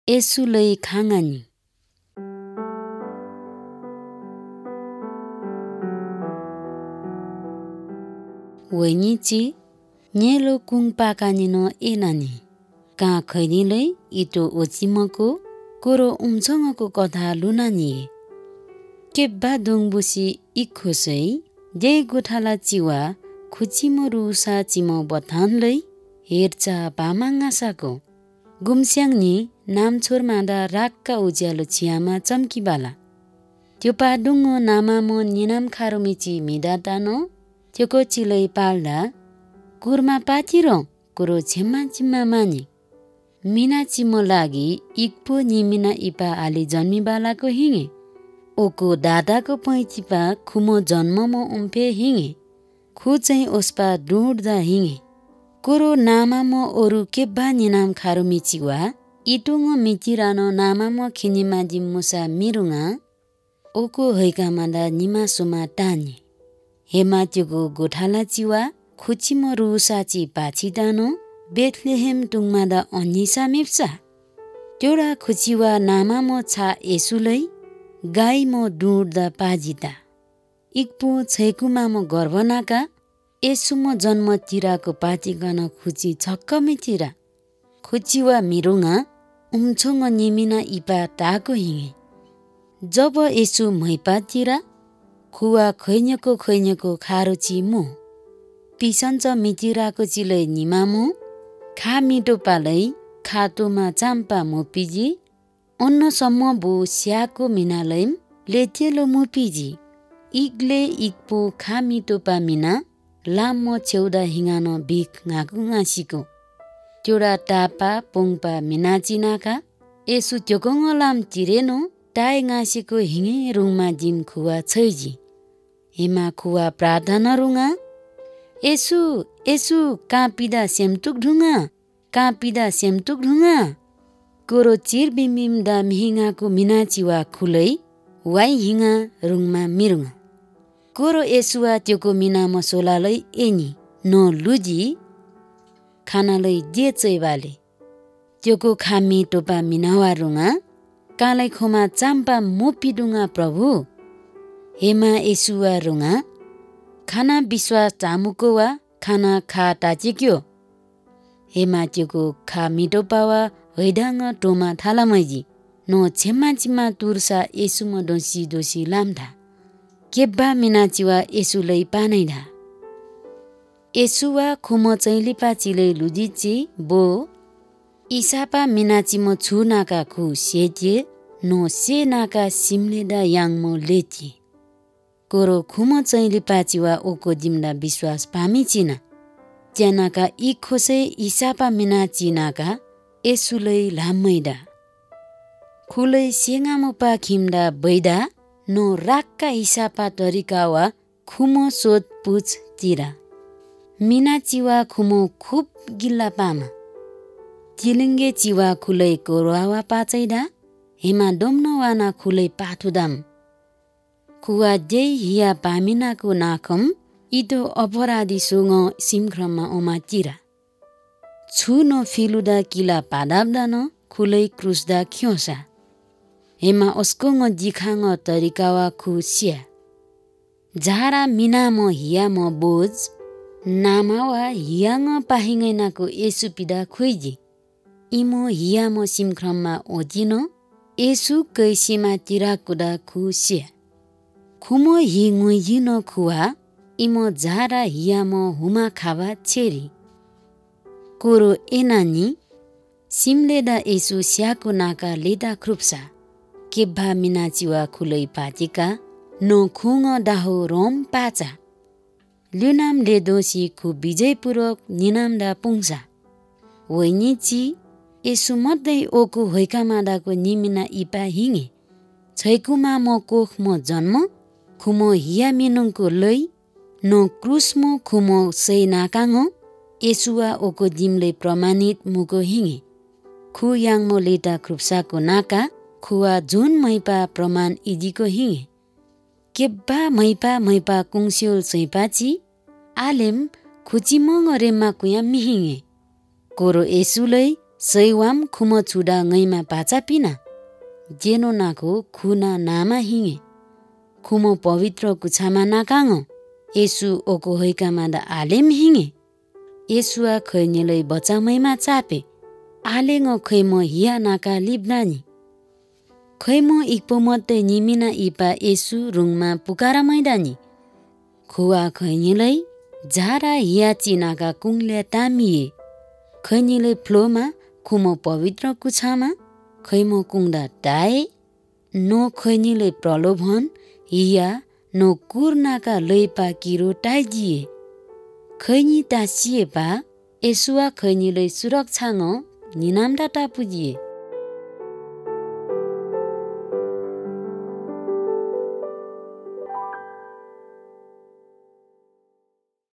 예수의 강하니. Wenyichi nyelo kung pakanino enani. Ka khainilei ito ochimako koro umchongako kotha lunani. Kebba dongbusi ikhosei jei gothala chiwa खुचिमो RUSA चिमो बथानलै हेर्चा पामाङ्गासाको गुम्स्याङ्नी नाम छोरमादा राक्का उज्यालो छियामा चम्किबाला त्यो पाडुङ्गो नामामो निनाम खारुमिची मिदातानो त्यो कोचिलै पाल्दा कुरमा पातिरो कुरो छेम्मा चिम्मा माने मिना चिमो लागि इक्पो निमिना इपा आली जन्मिबालाको हिङे ओको दादाको पैचिपा खुमो जन्ममो उम्फे हिङे खु चाहिँ ओस्पा डुड्दा हिङे कोरो नामामो ओरु केब्बा निनाम खारुमिचिवा इटुङो मिचिरानो नामामो खिनिमा जिम्मुसा मिरुङा ओको हैकामादा निमासोमा टाने हेमात्युको गोठाला चिवा खुचिमो रुसाची पाछिदानो बेथलेहेम टुङमादा अन्निसा मिप्सा त्योडा खुचिवा नामामो छा यसुलै गाईमो डुड्दा पाजिता इक्पो छैकुमामो गर्भनाका यसुमो जन्मतिराको पातिकन खुची छक्क मिचिरा खुचिवा मिरुङा उम्छोङ निमिना इपा टाको हिङे जब यसु मैपातिरा खुवा खैन्यको खारो चिमो पिसन्छ मिचिराको चिलै निमामो खा मिटो पालै खातोमा चाम्पा मोपिजी अन्नसम्म बो स्याको मिनालैम लेचेलो मोपिजी इग्ले इक्पो खा मिटो पा मिना लामो छेउदा हिङानो बिख ngaku ngasiko त्योडा टापा पोङपा मिनाचिनाका यसु त्योकोङ लाम चिरेनो टाइ ngaसिको हिङे रुङमा जिम खुवा छैजी हेमा खुवा प्रार्थना रुङा यसु कापिदा सेमटुक ढुङा कोरो चिर बिमिम दा मिहिङाको मिनाचिवा खुलै वाइ हिङा रुङमा मिरुङा कोरो यसुवा त्योको मिना मसोलालै एनी नो लुजी खानालै जे चैबाले त्योको खामी टोपा मिनावा रुङा कालै खोमा चाम्पा मोपिडुङा प्रभु हेमा यसुवा रुङा खाना विश्वास चामुको वा खाना खा टाचेक्यो हेमा त्योको खा मिटोपावा हैडाङ टोमा थालामैजी नो छेम्मा चिम्मा तुर्सा यसुम दोसी लाम्धा केब्बा मिनाचिवा यसुलै पानैधा यसुवा खुमो चैलिपा चिलै लुजिची बो इसापा मिनाचिमो छु नाका खु सेचे नो से नाका सिमलेदा याङमो लेची कोरो खुमो चैलिपा चिवा ओको जिम्दा विश्वास पामिचिना च्यानाका इ खोसे इसापा मिनाचिनाका यसुलै लामैदा खुलै सेङामोपा खिम्दा बैदा नो राक्का हिसापा तरिका वा खुमो सोध पुछ चिरा मिना चिवा खुमो खुब गिल्ला पामा चिलिङ्गे चिवा खुलै कोरवा पाचैदा हेमा डोम्नो वाना खुलै पाथुदाम खुवा जै हिया पामिनाको नाखम इतो अपराधी सोङ सिमख्रममा ओमा चिरा छुनो फिलुदा किला पादाब्दानो खुलै क्रुसदा ख्योसा हेमा अस्कोङ जिखाङ तरिकावा खुस्या झारा मिनामो हियामो बोज नामावा हियाङ पाहिङैनाको यसु पिदा खुइजी इमो हियामो सिमख्रममा ओजिनो यसु कैसीमा तिराकुदा खुस्या खुमो हिङुइजिनो खुवा इमो झारा हियामो हुमा खावा छेरी कोरो एनानी सिमलेदा यसु स्याको नाका लेदा ख्रुप्सा केब्भा मिनाचिवा खुलै पाचिका नो खुङ दाहो रोम पाचा ल्युनाम लेदोसी खु विजयपूर्वक निनामदा पुङ्सा वैनिची यसु मध्यै ओको हैकामादाको निमिना इपा हिङे छैकुमा म कोख म जन्म खुमो हिया मिनुङको लै नो क्रुसमो खुमो सै नाकाङो यसुवा ओको जिमले प्रमाणित मुको हिङे खु याङमो लेटा ख्रुप्साको नाका खुवा जुन मैपा प्रमाण इजीको हिङे केब्बा मैपा कुङस्योल सैपाची आलेम खुचिमोङ रेम्मा कुया मिहिङे कोरो यसुलै सैवाम खुम छुडा ngैमा पाचा पिना जेनो नाको खुना नामा हिङे खुम पवित्र कुछामा नाकाङ यसु ओको हैकामा दा आलेम हिङे यसुआ खैनिलै बचामैमा चापे आलेङ खैम हिया नाका लिब्नानी खैम इक्पो मते निमिना इपा यसु रुङमा पुकारा मैदानी खुवा खैनिलै झारा हिया चिनाका कुङले तामिए खैनिलै फ्लोमा खुम पवित्र कुछामा खैम कुङदा टाए नो खैनिलै प्रलोभन हिया नो कुर्नाका लैपा किरो टाइजिए खैनी तासिए पा यसुआ खैनिलै सुरक्षाङ निनाम डाटा पुजिए